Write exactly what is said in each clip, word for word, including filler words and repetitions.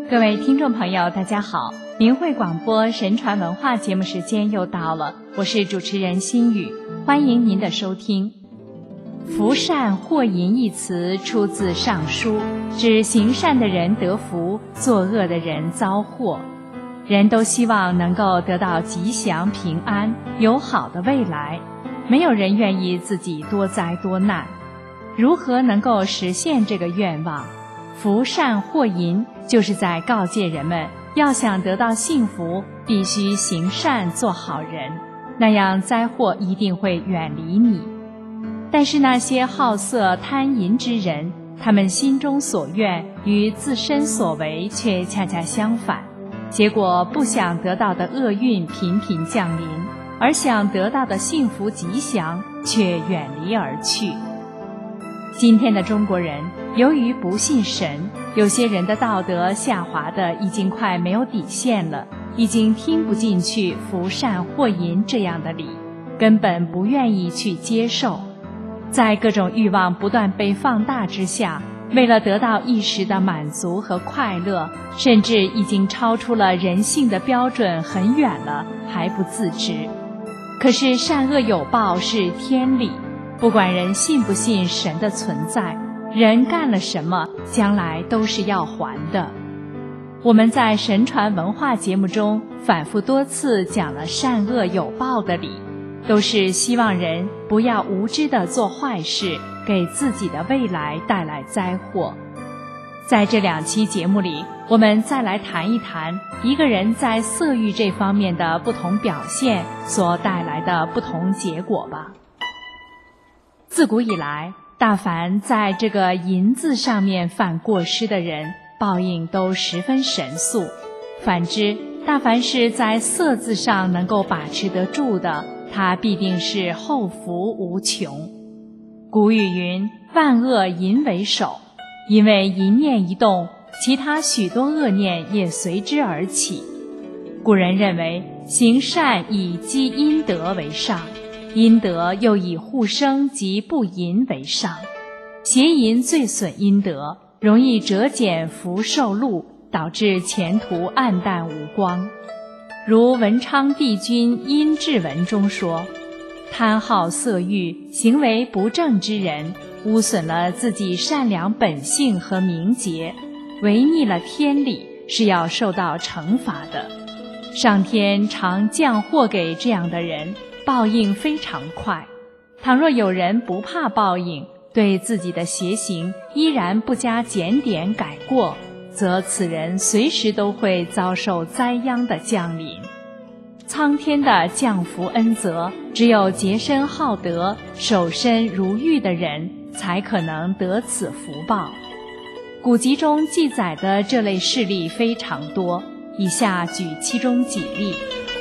各位听众朋友大家好，明慧广播神传文化节目时间又到了，我是主持人心雨，欢迎您的收听。福善祸淫一词出自上书，指行善的人得福，作恶的人遭祸。人都希望能够得到吉祥平安，有好的未来，没有人愿意自己多灾多难。如何能够实现这个愿望？福善祸淫就是在告诫人们，要想得到幸福，必须行善做好人，那样灾祸一定会远离你。但是那些好色贪淫之人，他们心中所愿与自身所为却恰恰相反，结果不想得到的厄运频频降临，而想得到的幸福吉祥却远离而去。今天的中国人由于不信神，有些人的道德下滑的已经快没有底线了，已经听不进去福善祸淫这样的理，根本不愿意去接受。在各种欲望不断被放大之下，为了得到一时的满足和快乐，甚至已经超出了人性的标准很远了，还不自知。可是善恶有报是天理，不管人信不信神的存在，人干了什么，将来都是要还的。我们在神传文化节目中反复多次讲了善恶有报的理，都是希望人不要无知地做坏事，给自己的未来带来灾祸。在这两期节目里，我们再来谈一谈一个人在色欲这方面的不同表现所带来的不同结果吧。自古以来，大凡在这个淫字上面犯过失的人，报应都十分神速；反之，大凡是在色字上能够把持得住的，他必定是后福无穷。古语云：万恶淫为首，因为淫念一动，其他许多恶念也随之而起。古人认为，行善以积阴德为上，阴德又以护生及不淫为上。邪淫最损阴德，容易折减福寿禄，导致前途暗淡无光。如文昌帝君殷志文中说，贪好色欲，行为不正之人，污损了自己善良本性和名节，违逆了天理，是要受到惩罚的。上天常降祸给这样的人，报应非常快。倘若有人不怕报应，对自己的邪行依然不加检点改过，则此人随时都会遭受灾殃的降临。苍天的降福恩泽，只有洁身好德、守身如玉的人才可能得此福报。古籍中记载的这类事例非常多，以下举其中几例。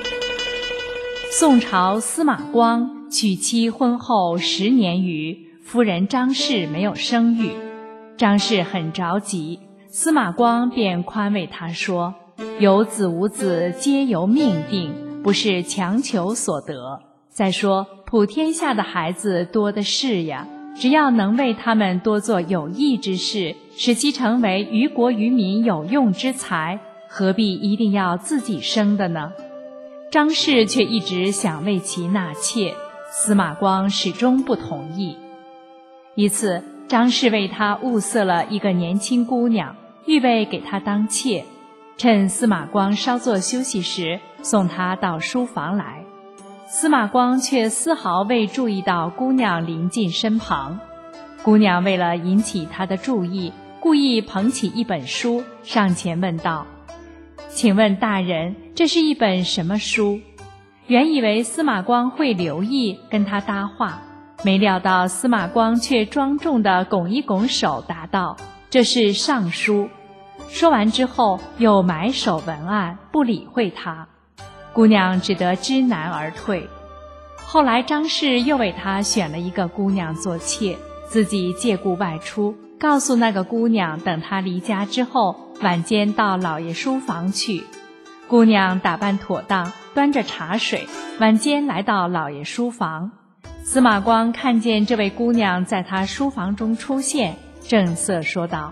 宋朝司马光娶妻婚后十年余，夫人张氏没有生育，张氏很着急，司马光便宽慰他说，有子无子皆由命定，不是强求所得。再说普天下的孩子多的是呀，只要能为他们多做有益之事，使其成为于国于民有用之才，何必一定要自己生的呢？张氏却一直想为其纳妾，司马光始终不同意。一次，张氏为他物色了一个年轻姑娘，预备给他当妾，趁司马光稍作休息时，送他到书房来。司马光却丝毫未注意到姑娘临近身旁。姑娘为了引起他的注意，故意捧起一本书，上前问道，请问大人，这是一本什么书？原以为司马光会留意跟他搭话，没料到司马光却庄重地拱一拱手答道，这是尚书。说完之后又埋首文案，不理会他。姑娘只得知难而退。后来张氏又为他选了一个姑娘做妾，自己借故外出，告诉那个姑娘等他离家之后，晚间到老爷书房去。姑娘打扮妥当，端着茶水，晚间来到老爷书房。司马光看见这位姑娘在他书房中出现，正色说道，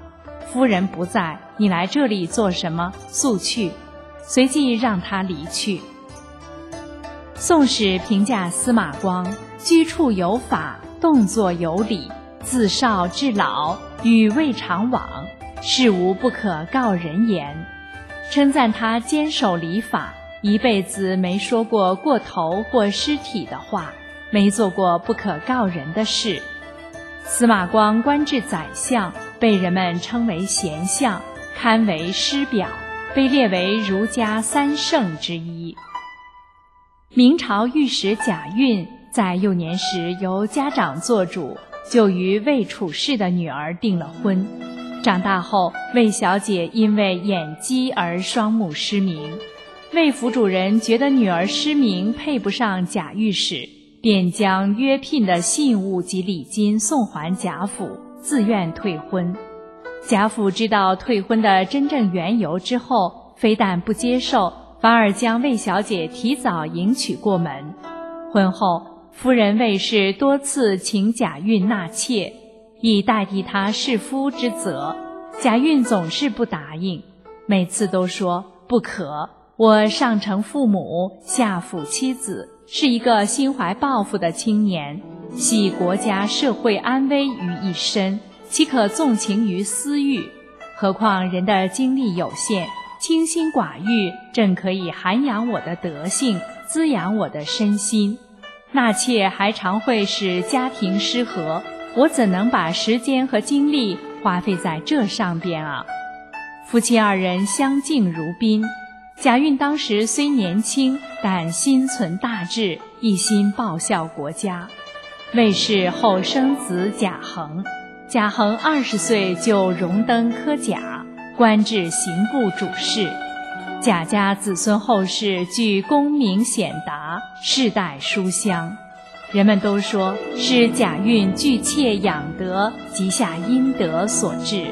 夫人不在，你来这里做什么？速去。随即让他离去。宋史评价司马光居处有法，动作有理，自少至老，与未尝往，事无不可告人言，称赞他坚守礼法，一辈子没说过过头或失体的话，没做过不可告人的事。司马光官至宰相，被人们称为贤相，堪为师表，被列为儒家三圣之一。明朝御史贾运在幼年时由家长做主，就与魏处士的女儿订了婚。长大后，魏小姐因为眼疾而双目失明。魏府主人觉得女儿失明配不上贾御史，便将约聘的信物及礼金送还贾府，自愿退婚。贾府知道退婚的真正缘由之后，非但不接受，反而将魏小姐提早迎娶过门。婚后，夫人魏氏多次请贾运纳妾，以代替他弑夫之责。贾运总是不答应，每次都说不可，我上承父母，下抚妻子，是一个心怀抱负的青年，系国家社会安危于一身，岂可纵情于私欲？何况人的精力有限，清心寡欲正可以涵养我的德性，滋养我的身心。纳妾还常会使家庭失和，我怎能把时间和精力花费在这上边啊？夫妻二人相敬如宾。贾运当时虽年轻，但心存大志，一心报效国家。魏氏后生子贾恒，贾恒二十岁就荣登科甲，官至刑部主事。贾家子孙后世具功名显达，世代书香。人们都说是贾运巨妾养德，积下阴德所致。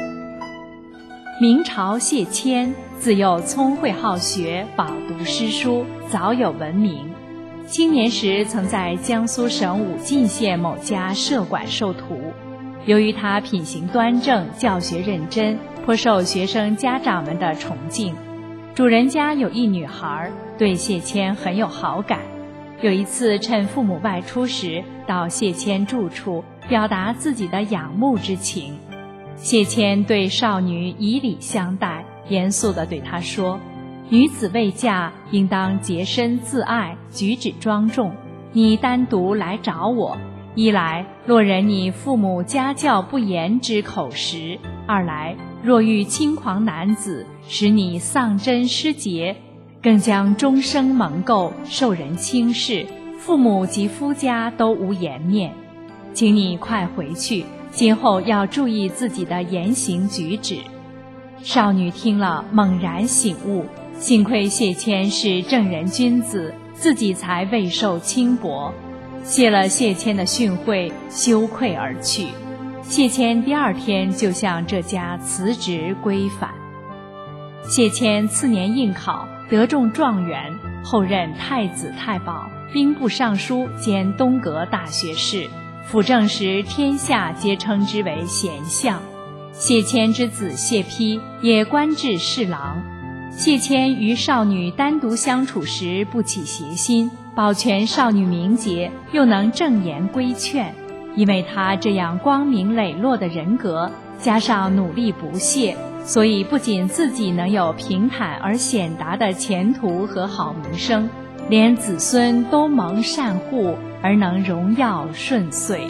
明朝谢谦自幼聪慧好学，饱读诗书，早有闻名。青年时曾在江苏省武进县某家社馆授徒，由于他品行端正，教学认真，颇受学生家长们的崇敬。主人家有一女孩，对谢谦很有好感。有一次趁父母外出时，到谢谦住处，表达自己的仰慕之情。谢谦对少女以礼相待，严肃地对她说：女子未嫁，应当洁身自爱，举止庄重。你单独来找我，一来落忍你父母家教不严之口实，二来若遇轻狂男子，使你丧真失节，更将终生蒙垢，受人轻视，父母及夫家都无颜面。请你快回去，今后要注意自己的言行举止。少女听了猛然醒悟，幸亏谢谦是正人君子，自己才未受轻薄。谢了谢谦的训诲，羞愧而去。谢谦第二天就向这家辞职归返。谢谦次年应考，得中状元，后任太子太保、兵部尚书兼东阁大学士，辅政时天下皆称之为贤相。谢谦之子谢丕也官至侍郎。谢谦与少女单独相处时不起邪心，保全少女名节，又能正言规劝。因为他这样光明磊落的人格，加上努力不懈，所以不仅自己能有平坦而显达的前途和好名声，连子孙都蒙善护，而能荣耀顺遂。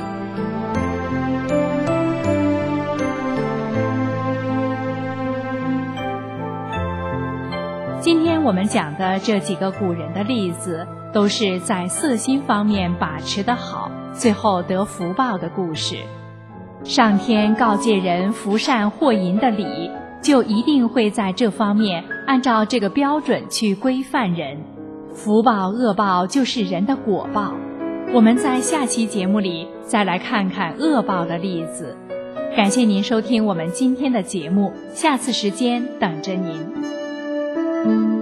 今天我们讲的这几个古人的例子，都是在色心方面把持得好，最后得福报的故事。上天告诫人福善祸淫的理，就一定会在这方面按照这个标准去规范人。福报恶报就是人的果报。我们在下期节目里再来看看恶报的例子。感谢您收听我们今天的节目，下次时间等着您。